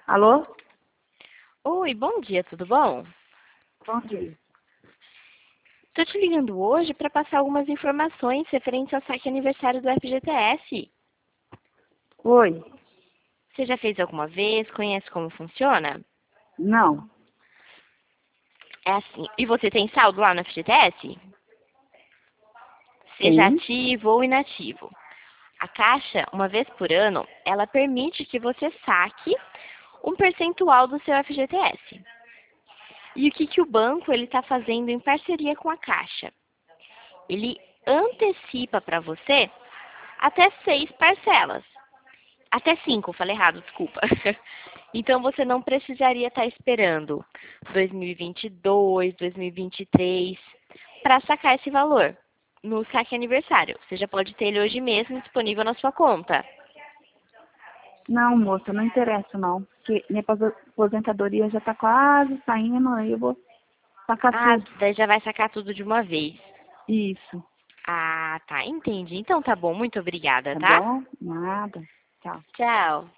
Alô? Oi, bom dia, tudo bom? Bom dia. Tô te ligando hoje para passar algumas informações referentes ao saque aniversário do FGTS. Oi? Você já fez alguma vez? Conhece como funciona? Não. É assim. E você tem saldo lá no FGTS? Seja Sim. ativo ou inativo. A Caixa, uma vez por ano, ela permite que você saque um percentual do seu FGTS. E o que o banco ele está fazendo em parceria com a Caixa? Ele antecipa para você até 6 parcelas. Até 5, falei errado, desculpa. Então você não precisaria estar esperando 2022, 2023 para sacar esse valor no saque aniversário. Você já pode ter ele hoje mesmo disponível na sua conta. Não, moça, não interessa não. Porque minha aposentadoria já tá quase saindo, aí eu vou sacar Ah, tudo. daí já vai sacar tudo de uma vez. Isso. Ah, tá, entendi. Então tá bom, muito obrigada, Tá tá? bom? Nada. Tchau. Tchau.